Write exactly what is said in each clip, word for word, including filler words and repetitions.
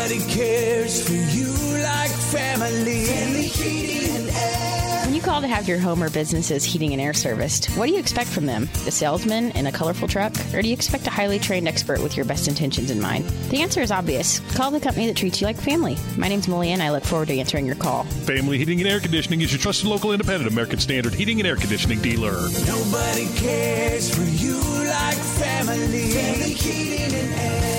Nobody cares for you like family. Family Heating and Air. When you call to have your home or business's heating and air serviced, what do you expect from them? A salesman in a colorful truck? Or do you expect a highly trained expert with your best intentions in mind? The answer is obvious. Call the company that treats you like family. My name's Malia, and I look forward to answering your call. Family Heating and Air Conditioning is your trusted local independent American Standard heating and air conditioning dealer. Nobody cares for you like family. Family Heating and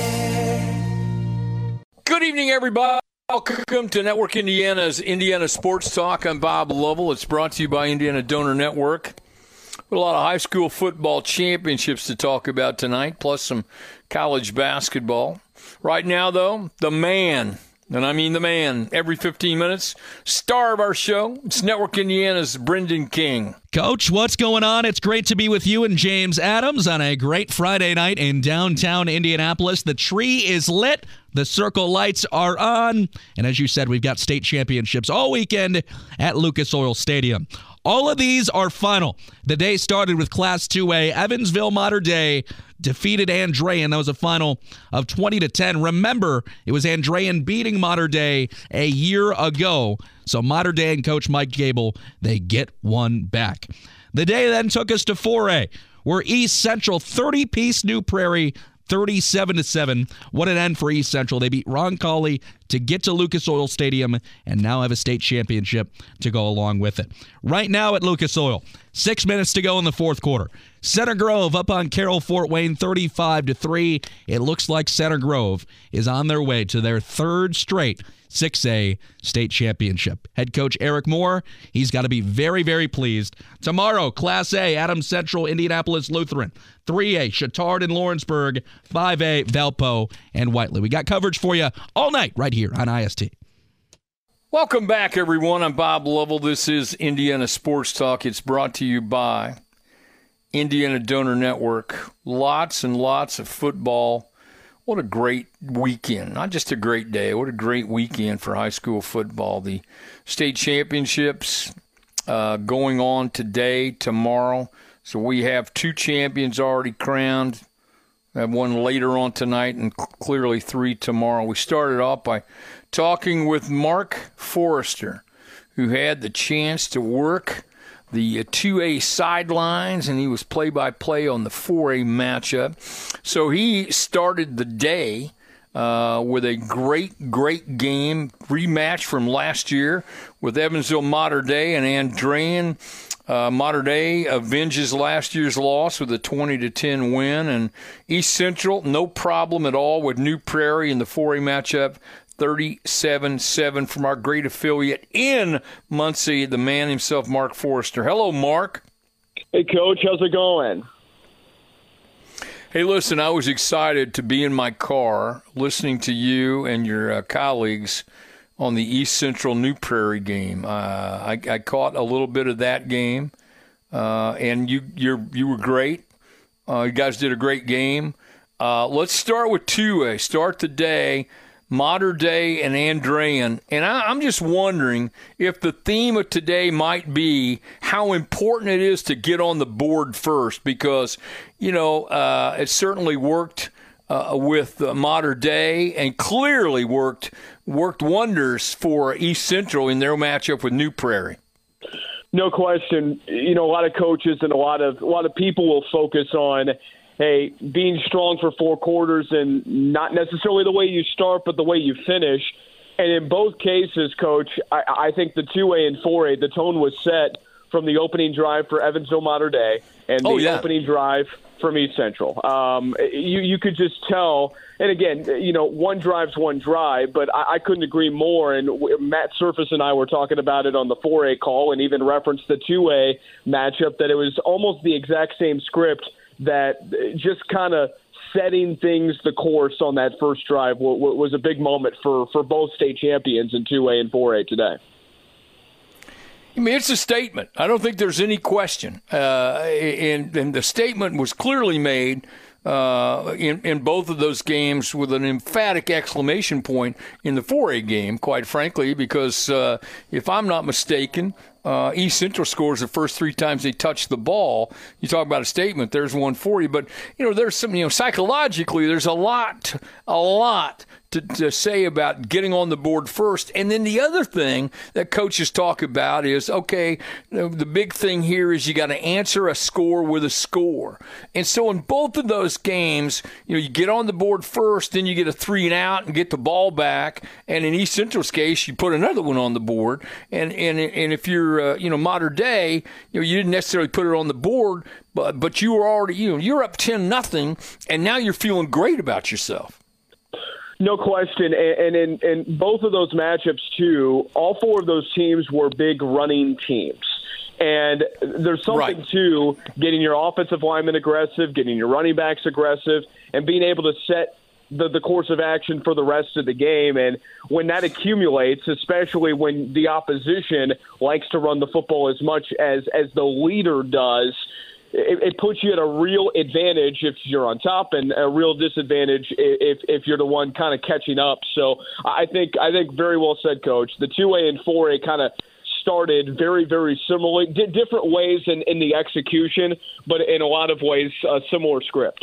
Air. Good evening, everybody. Welcome to Network Indiana's Indiana Sports Talk. I'm Bob Lovell. It's brought to you by Indiana Donor Network. With a lot of high school football championships to talk about tonight, plus some college basketball. Right now, though, the man, and I mean the man, every fifteen minutes, star of our show, it's Network Indiana's Brendan King. Coach, what's going on? It's great to be with you and James Adams on a great Friday night in downtown Indianapolis. The tree is lit. The circle lights are on. And as you said, we've got state championships all weekend at Lucas Oil Stadium. All of these are final. The day started with Class two A. Evansville Mater Dei defeated Andrean. That was a final of twenty to ten. Remember, it was Andrean beating Mater Dei a year ago. So Mater Dei and Coach Mike Gable, they get one back. The day then took us to four A, where East Central thirty-piece New Prairie thirty-seven to seven. What an end for East Central. They beat Roncalli to get to Lucas Oil Stadium and now have a state championship to go along with it. Right now at Lucas Oil, six minutes to go in the fourth quarter. Center Grove up on Carroll Fort Wayne thirty-five to three. It looks like Center Grove is on their way to their third straight six A state championship. Head coach Eric Moore, he's got to be very, very pleased. Tomorrow, Class A, Adams Central, Indianapolis Lutheran. three A, Chittard and Lawrenceburg. five A, Valpo and Whiteley. We got coverage for you all night right here on I S T. Welcome back, everyone. I'm Bob Lovell. This is Indiana Sports Talk. It's brought to you by Indiana Donor Network. Lots and lots of football. What a great weekend. Not just a great day. What a great weekend for high school football. The state championships uh, going on today, tomorrow. So we have two champions already crowned. We have one later on tonight and clearly three tomorrow. We started off by talking with Mark Forrester, who had the chance to work the two A sidelines, and he was play-by-play on the four A matchup. So he started the day uh, with a great, great game, rematch from last year with Evansville Mater Dei and Andrean. Uh, Mater Dei avenges last year's loss with a twenty to ten win, and East Central, no problem at all with New Prairie in the four A matchup. thirty-seven seven from our great affiliate in Muncie, the man himself, Mark Forrester. Hello, Mark. Hey, Coach. How's it going? Hey, listen, I was excited to be in my car listening to you and your uh, colleagues on the East Central New Prairie game. Uh, I, I caught a little bit of that game, uh, and you you're, you were great. Uh, you guys did a great game. Uh, let's start with two A. Start the day. Mater Dei and Andrean. And I, I'm just wondering if the theme of today might be how important it is to get on the board first, because, you know, uh, it certainly worked uh, with uh, Mater Dei and clearly worked worked wonders for East Central in their matchup with New Prairie. No question. You know, a lot of coaches and a lot of a lot of people will focus on, hey, being strong for four quarters and not necessarily the way you start, but the way you finish. And in both cases, Coach, I, I think the two A and four A, the tone was set from the opening drive for Evansville Mater Dei and the oh, yeah. opening drive from East Central. Um, you, you could just tell. And again, you know, one drive's one drive, but I, I couldn't agree more. And Matt Surface and I were talking about it on the four A call and even referenced the two A matchup, that it was almost the exact same script, that just kind of setting things the course on that first drive was a big moment for, for both state champions in two A and four A today. I mean, it's a statement. I don't think there's any question. Uh, and, and the statement was clearly made uh, in, in both of those games with an emphatic exclamation point in the four A game, quite frankly, because uh, if I'm not mistaken, Uh, East Central scores the first three times they touch the ball. You talk about a statement, there's one for you. But, you know, there's some, you know, psychologically, there's a lot, a lot to, to say about getting on the board first. And then the other thing that coaches talk about is, okay, the big thing here is you got to answer a score with a score. And so in both of those games, you know, you get on the board first, then you get a three and out and get the ball back. And in East Central's case, you put another one on the board. And and and if you're Uh, you know, modern day, you know, you didn't necessarily put it on the board, but but you were already, you know, you're up ten nothing, and now you're feeling great about yourself. No question, and in and both of those matchups too, all four of those teams were big running teams. And there's something right. to getting your offensive linemen aggressive, getting your running backs aggressive, and being able to set The, the course of action for the rest of the game. And when that accumulates, especially when the opposition likes to run the football as much as, as the leader does, it, it puts you at a real advantage if you're on top and a real disadvantage if, if you're the one kind of catching up. So I think I think very well said, Coach. The two A and four A kind of started very, very similarly, did different ways in, in the execution, but in a lot of ways, a similar script.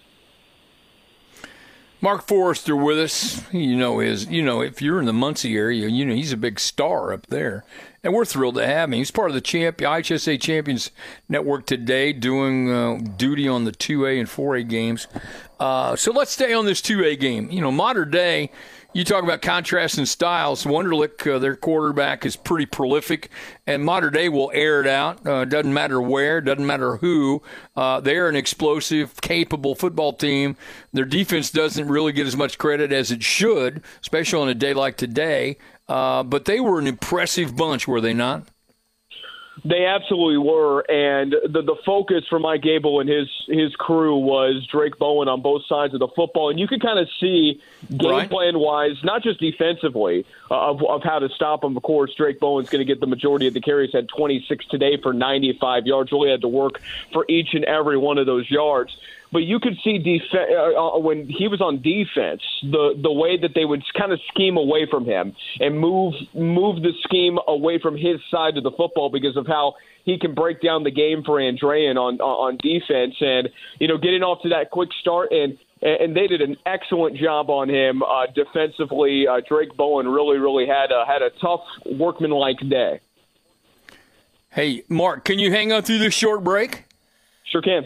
Mark Forrester with us. You know, is you know if you're in the Muncie area, you know he's a big star up there, and we're thrilled to have him. He's part of the champ, I H S A Champions Network today, doing uh, duty on the two A and four A games. Uh, so let's stay on this two A game. You know, modern day. You talk about contrast and styles. Wunderlich, uh, their quarterback, is pretty prolific, and modern day will air it out. Uh, doesn't matter where, doesn't matter who. Uh, they're an explosive, capable football team. Their defense doesn't really get as much credit as it should, especially on a day like today. Uh, but they were an impressive bunch, were they not? They absolutely were, and the the focus for Mike Gable and his his crew was Drake Bowen on both sides of the football, and you could kind of see game right. plan wise, not just defensively, uh, of of how to stop him. Of course, Drake Bowen's going to get the majority of the carries. Had twenty-six today for ninety-five yards. Really had to work for each and every one of those yards. But you could see def- uh, when he was on defense, the the way that they would kind of scheme away from him and move move the scheme away from his side of the football because of how he can break down the game for Andrean on on defense. And, you know, getting off to that quick start, and and they did an excellent job on him uh, defensively. Uh, Drake Bowen really, really had a, had a tough workmanlike day. Hey, Mark, can you hang on through this short break? Sure can.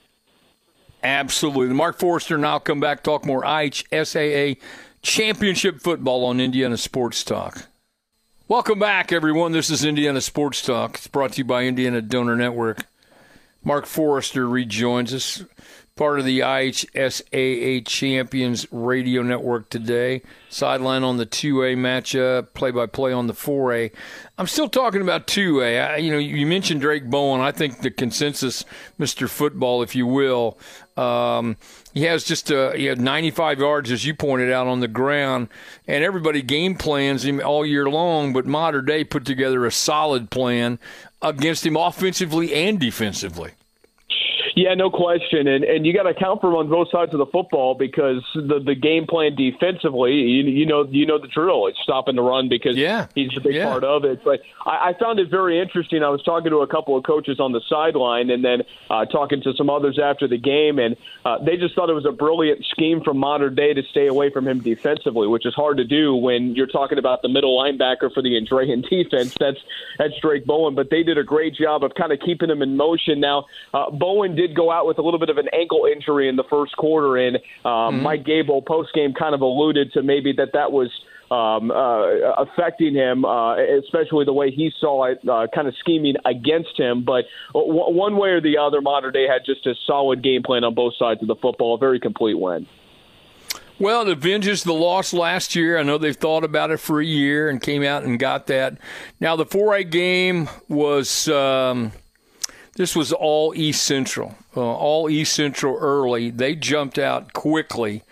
Absolutely. Mark Forrester and I'll come back, talk more I H S A A Championship football on Indiana Sports Talk. Welcome back, everyone. This is Indiana Sports Talk. It's brought to you by Indiana Donor Network. Mark Forrester rejoins us, part of the I H S A A Champions Radio Network today. Sideline on the two A matchup, play-by-play on the four A. I'm still talking about two A. I, you know, you mentioned Drake Bowen. I think the consensus, Mister Football, if you will, um, he has just uh, he had ninety-five yards, as you pointed out, on the ground, and everybody game plans him all year long, but modern day put together a solid plan against him offensively and defensively. Yeah, no question, and and you got to account for him on both sides of the football because the the game plan defensively, you, you know, you know the drill. It's stopping the run because yeah. he's a big yeah. part of it. But I, I found it very interesting. I was talking to a couple of coaches on the sideline, and then uh, talking to some others after the game, and uh, they just thought it was a brilliant scheme from modern day to stay away from him defensively, which is hard to do when you're talking about the middle linebacker for the Andrean defense. That's that's Drake Bowen, but they did a great job of kind of keeping him in motion. Now, uh, Bowen did go out with a little bit of an ankle injury in the first quarter, and um, mm-hmm. Mike Gable post-game kind of alluded to maybe that that was um, uh, affecting him, uh, especially the way he saw it, uh, kind of scheming against him. But w- one way or the other, Modern Day had just a solid game plan on both sides of the football, a very complete win. Well, it avenges the loss last year. I know they've thought about it for a year and came out and got that. Now, the four A game was um, – this was all East Central, uh, all East Central early. They jumped out quickly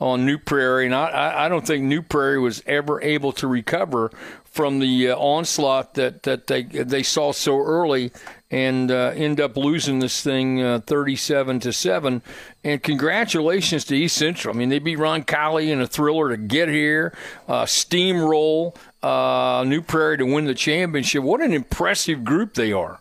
on New Prairie, and I, I don't think New Prairie was ever able to recover from the uh, onslaught that, that they they saw so early, and uh, end up losing this thing uh, thirty-seven to seven. And congratulations to East Central. I mean, they beat Roncalli in a thriller to get here, uh, steamroll uh, New Prairie to win the championship. What an impressive group they are.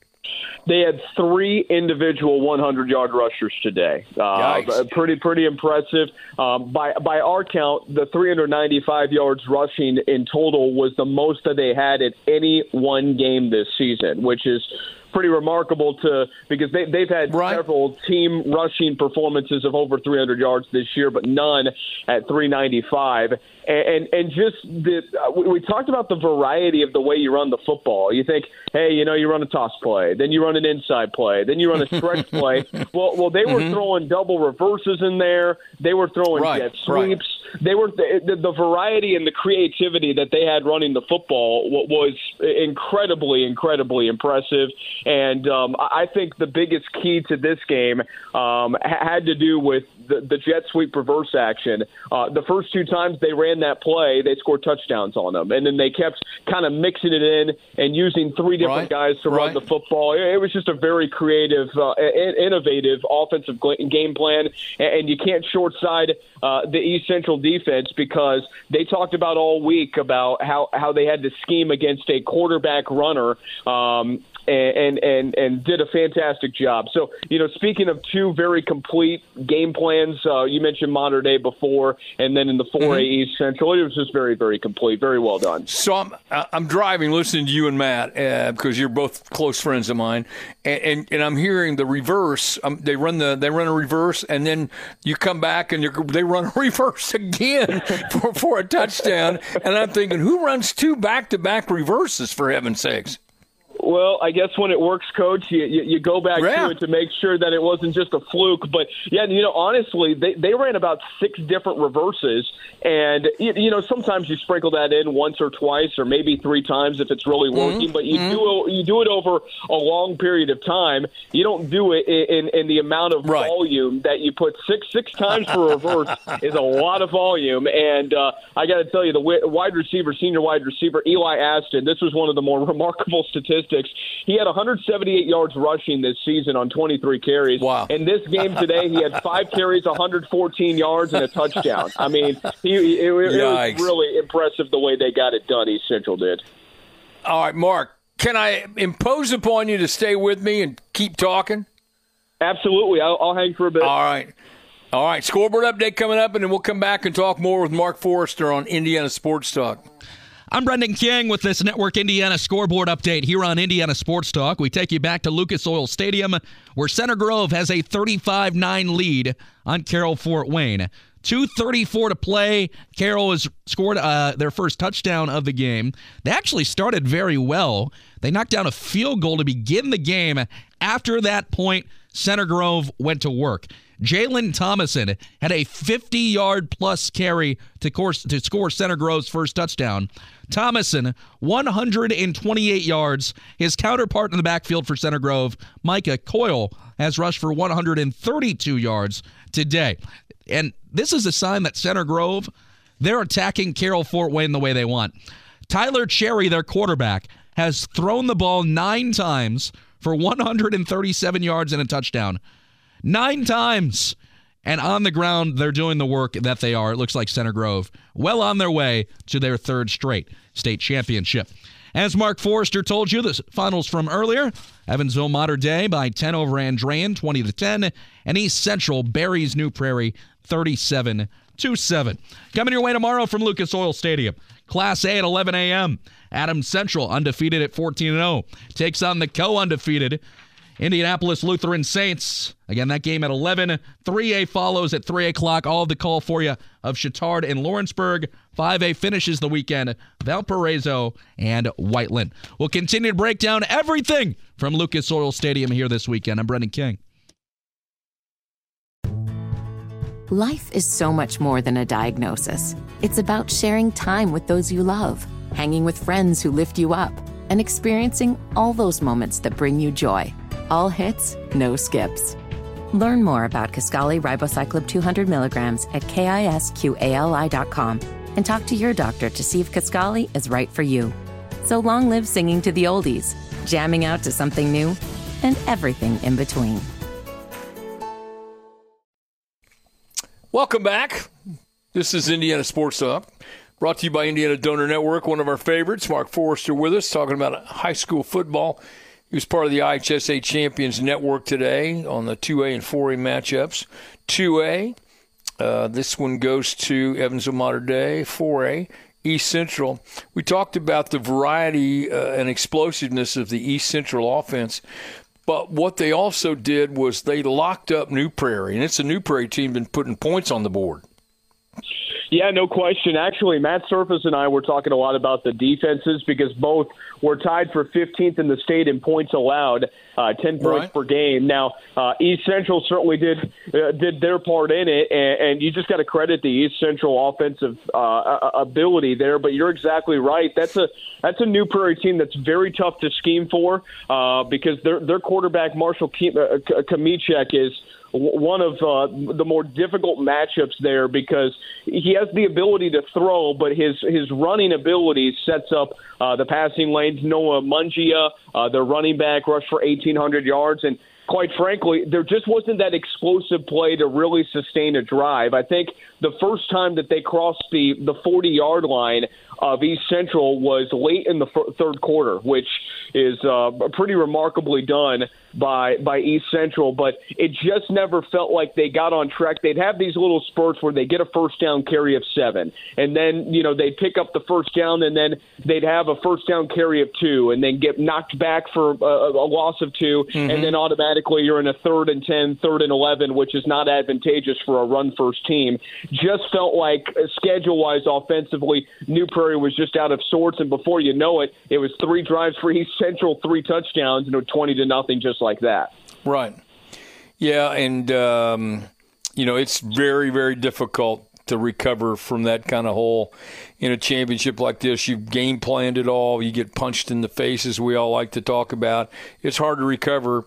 They had three individual hundred-yard rushers today. Uh, pretty, pretty impressive. Um, by by our count, the three hundred ninety-five yards rushing in total was the most that they had at any one game this season, which is pretty remarkable to because they, they've had right. several team rushing performances of over three hundred yards this year, but none at three ninety-five. And, and and just the uh, we talked about the variety of the way you run the football. You think, hey, you know, you run a toss play, then you run an inside play, then you run a stretch play. Well, well, they were mm-hmm. throwing double reverses in there. They were throwing right. jet sweeps. Right. They were the, the variety and the creativity that they had running the football was incredibly, incredibly impressive. And um, I think the biggest key to this game um, had to do with the, the jet sweep reverse action. Uh, the first two times they ran that play, they scored touchdowns on them. And then they kept kind of mixing it in and using three different right. guys to right. run the football. It was just a very creative, uh, innovative offensive game plan. And you can't short side uh, the East Central defense because they talked about all week about how, how they had to scheme against a quarterback runner um, and, and, and did a fantastic job. So, you know, speaking of two very complete game plans, uh, you mentioned Modern Day before, and then in the four A mm-hmm. East Central, it was just very, very complete, very well done. So I'm I'm driving, listening to you and Matt uh, because you're both close friends of mine, and and, and I'm hearing the reverse. Um, they run the they run a reverse, and then you come back and they run a reverse again for for a touchdown, and I'm thinking, who runs two back to back reverses for heaven's sakes? Well, I guess when it works, Coach, you, you, you go back yeah. to it to make sure that it wasn't just a fluke. But, yeah, you know, honestly, they, they ran about six different reverses. And, you, you know, sometimes you sprinkle that in once or twice or maybe three times if it's really working. Mm-hmm. But you, mm-hmm. do, you do it over a long period of time. You don't do it in, in the amount of right. volume that you put. Six six times for reverse is a lot of volume. And uh, I got to tell you, the wide receiver, senior wide receiver, Eli Aston, this was one of the more remarkable statistics. He had one hundred seventy-eight yards rushing this season on twenty-three carries. Wow. In this game today, he had five carries, one hundred fourteen yards, and a touchdown. I mean, he, it, it was really impressive the way they got it done, East Central did. All right, Mark, can I impose upon you to stay with me and keep talking? Absolutely. I'll, I'll hang for a bit. All right. All right, scoreboard update coming up, and then we'll come back and talk more with Mark Forrester on Indiana Sports Talk. I'm Brendan King with this Network Indiana scoreboard update here on Indiana Sports Talk. We take you back to Lucas Oil Stadium, where Center Grove has a thirty-five nine lead on Carroll Fort Wayne. two thirty-four to play. Carroll has scored uh, their first touchdown of the game. They actually started very well. They knocked down a field goal to begin the game. After that point, Center Grove went to work. Jalen Thomason had a fifty-yard plus carry to, course, to score Center Grove's first touchdown. Thomason, one hundred twenty-eight yards. His counterpart in the backfield for Center Grove, Micah Coyle, has rushed for one hundred thirty-two yards today. And this is a sign that Center Grove, they're attacking Carroll Fort Wayne the way they want. Tyler Cherry, their quarterback, has thrown the ball nine times for one hundred thirty-seven yards and a touchdown. Nine times. And on the ground, they're doing the work that they are. It looks like Center Grove well on their way to their third straight state championship. As Mark Forrester told you, the finals from earlier, Evansville Mater Dei by ten over Andrean, twenty to ten, and East Central buries New Prairie thirty-seven to seven. Coming your way tomorrow from Lucas Oil Stadium. Class A at eleven a.m. Adams Central, undefeated at fourteen and oh, takes on the co-undefeated Indianapolis Lutheran Saints. Again, that game at eleven. three A follows at three o'clock. All of the call for you of Chittard and Lawrenceburg. five A finishes the weekend. Valparaiso and Whiteland. We'll continue to break down everything from Lucas Oil Stadium here this weekend. I'm Brendan King. Life is so much more than a diagnosis. It's about sharing time with those you love, hanging with friends who lift you up, and experiencing all those moments that bring you joy. All hits, no skips. Learn more about Kisqali Ribociclib two hundred milligrams at kisqali dot com and talk to your doctor to see if Kisqali is right for you. So long live singing to the oldies, jamming out to something new, and everything in between. Welcome back. This is Indiana Sports Talk, brought to you by Indiana Donor Network, one of our favorites. Mark Forrester with us, talking about high school football. He was part of the I H S A Champions Network today on the two A and four A matchups. two A, uh, this one goes to Evansville Mater Dei. four A, East Central. We talked about the variety uh, and explosiveness of the East Central offense, but what they also did was they locked up New Prairie, and it's a New Prairie team been putting points on the board. Yeah, no question. Actually, Matt Surface and I were talking a lot about the defenses because both were tied for fifteenth in the state in points allowed, uh, ten points right. per game. Now, uh, East Central certainly did uh, did their part in it, and, and you just got to credit the East Central offensive uh, ability there. But you're exactly right. That's a that's a New Prairie team that's very tough to scheme for uh, because their their quarterback Marshall Kamichek is one of uh, the more difficult matchups there because he has the ability to throw, but his his running ability sets up uh, the passing lanes. Noah Mungia, uh, their running back, rushed for eighteen hundred yards, and quite frankly, there just wasn't that explosive play to really sustain a drive. I think the first time that they crossed the the forty-yard line of East Central was late in the f- third quarter, which is uh, pretty remarkably done by by East Central. But it just never felt like they got on track. They'd have these little spurts where they get a first down carry of seven, and then you know they'd pick up the first down, and then they'd have a first down carry of two, and then get knocked back for a, a loss of two, mm-hmm. and then automatically you're in a third and ten, third and eleven, which is not advantageous for a run-first team. Just felt like uh, schedule-wise, offensively, New Prairie was just out of sorts, and before you know it, it was three drives for East Central, three touchdowns, and twenty to nothing, just like that. Right. Yeah, and um, you know it's very, very difficult to recover from that kind of hole in a championship like this. You've game planned it all. You get punched in the face, as we all like to talk about. It's hard to recover,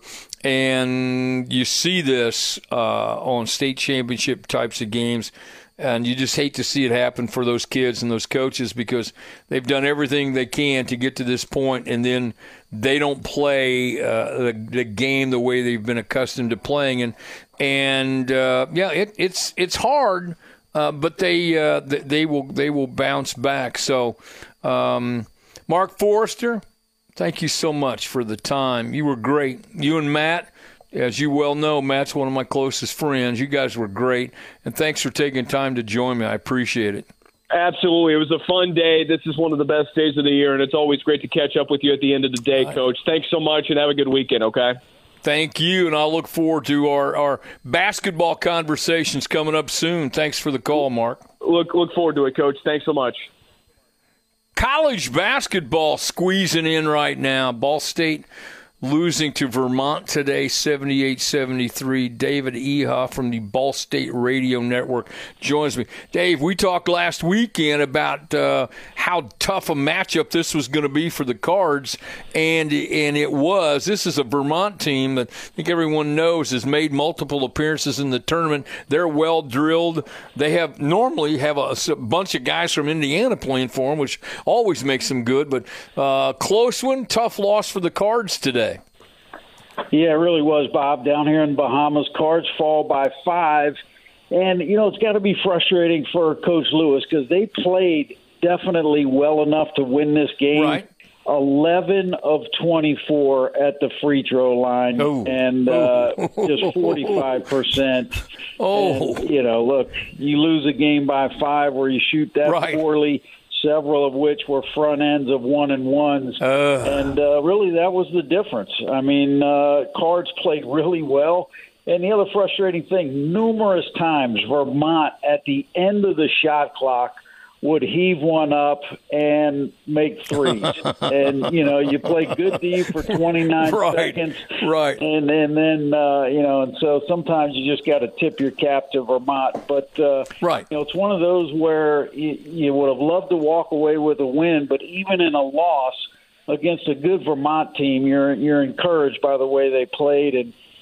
and you see this uh, on state championship types of games. And you just hate to see it happen for those kids and those coaches because they've done everything they can to get to this point, and then they don't play uh, the, the game the way they've been accustomed to playing. And and uh, yeah, it, it's it's hard, uh, but they uh, they will they will bounce back. So, um, Mark Forrester, thank you so much for the time. You were great. You and Matt. As you well know, Matt's one of my closest friends. You guys were great, and thanks for taking time to join me. I appreciate it. Absolutely. It was a fun day. This is one of the best days of the year, and it's always great to catch up with you at the end of the day, Coach. Thanks so much, and have a good weekend, okay? Thank you, and I'll look forward to our, our basketball conversations coming up soon. Thanks for the call, Mark. Look, look forward to it, Coach. Thanks so much. College basketball squeezing in right now. Ball State losing to Vermont today, seventy-eight seventy-three. David Eha from the Ball State Radio Network joins me. Dave, we talked last weekend about uh, how tough a matchup this was going to be for the Cards, and and it was. This is a Vermont team that I think everyone knows has made multiple appearances in the tournament. They're well drilled. They have normally have a, a bunch of guys from Indiana playing for them, which always makes them good. But uh, close one, tough loss for the Cards today. Yeah, it really was, Bob. Down here in Bahamas, Cards fall by five. And, you know, it's got to be frustrating for Coach Lewis because they played definitely well enough to win this game. Right. eleven of twenty-four at the free throw line oh. and uh, oh. just forty-five percent. Oh. And, you know, look, you lose a game by five where you shoot that right. poorly, several of which were front ends of one and ones. Uh. And uh, really that was the difference. I mean, uh, Cards played really well. And the other frustrating thing, numerous times Vermont at the end of the shot clock would heave one up and make threes. And, you know, you play good D for twenty-nine right, seconds. Right. And, and then, uh, you know, and so sometimes you just got to tip your cap to Vermont. But, uh, right. you know, it's one of those where you, you would have loved to walk away with a win, but even in a loss against a good Vermont team, you're you're encouraged by the way they played. And,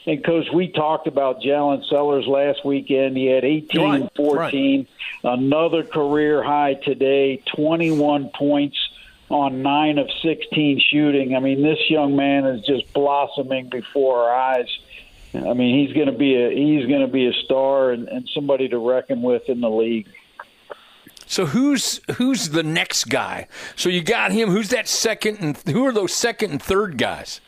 And, Coach, we talked about Jalen Sellers last weekend. He had eighteen and fourteen, right. Another career high today, twenty-one points on nine of sixteen shooting. I mean, this young man is just blossoming before our eyes. I mean, he's going to be a he's going to be a star and, and somebody to reckon with in the league. So who's who's the next guy? So you got him. Who's that second and who are those second and third guys?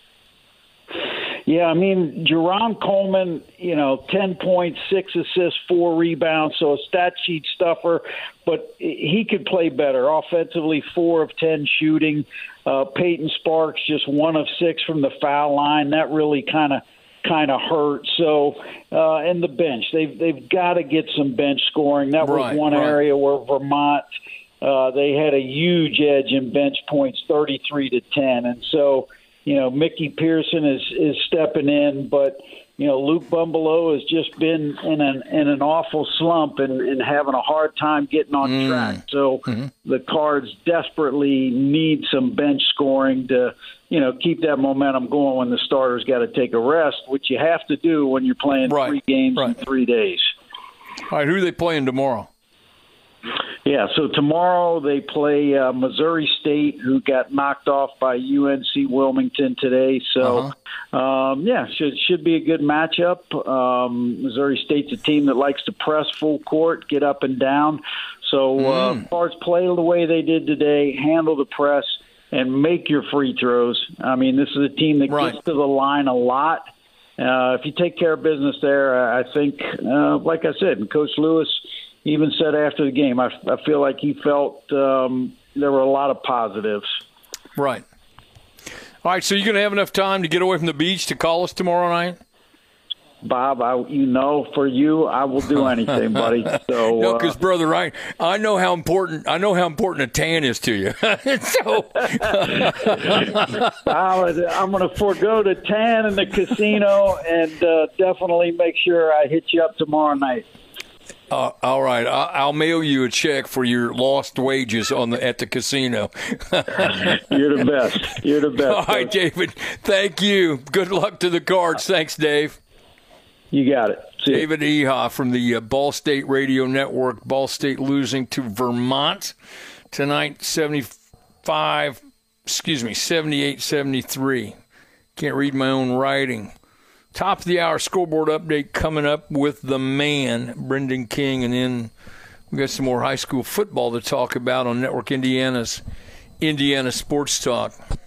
Yeah, I mean, Jerron Coleman, you know, ten points, six assists, four rebounds, so a stat sheet stuffer, but he could play better. Offensively, four of ten shooting. Uh, Peyton Sparks, just one of six from the foul line. That really kind of kind of hurt. So, uh, and the bench, they've they've got to get some bench scoring. That was right, one right. area where Vermont, uh, they had a huge edge in bench points, thirty-three to ten, and so. You know, Mickey Pearson is, is stepping in, but, you know, Luke Bumbelow has just been in an in an awful slump and, and having a hard time getting on mm. track. So mm-hmm. the Cards desperately need some bench scoring to, you know, keep that momentum going when the starters got to take a rest, which you have to do when you're playing right. three games right. in three days. All right, who are they playing tomorrow? Yeah, so tomorrow they play uh, Missouri State, who got knocked off by U N C Wilmington today. So, uh-huh. um, yeah, should should be a good matchup. Um, Missouri State's a team that likes to press full court, get up and down. So, mm. uh, Cards play the way they did today, handle the press, and make your free throws. I mean, this is a team that right. gets to the line a lot. Uh, if you take care of business there, I think, uh, like I said, and Coach Lewis even said after the game, I, I feel like he felt um, there were a lot of positives. Right. All right, so you're going to have enough time to get away from the beach to call us tomorrow night? Bob, I, you know, for you, I will do anything, buddy. So, no, because uh, brother, right? I know how important I know how important a tan is to you. so, I'm going to forego the tan in the casino and uh, definitely make sure I hit you up tomorrow night. Uh, all right, I'll, I'll mail you a check for your lost wages on the at the casino. You're the best. You're the best. All right, David. Thank you. Good luck to the Cards. Thanks, Dave. You got it. See David Eha from the uh, Ball State Radio Network. Ball State losing to Vermont tonight, seventy-five. Excuse me, seventy-eight seventy-three. Can't read my own writing. Top of the hour scoreboard update coming up with the man, Brendan King, and then we've got some more high school football to talk about on Network Indiana's Indiana Sports Talk.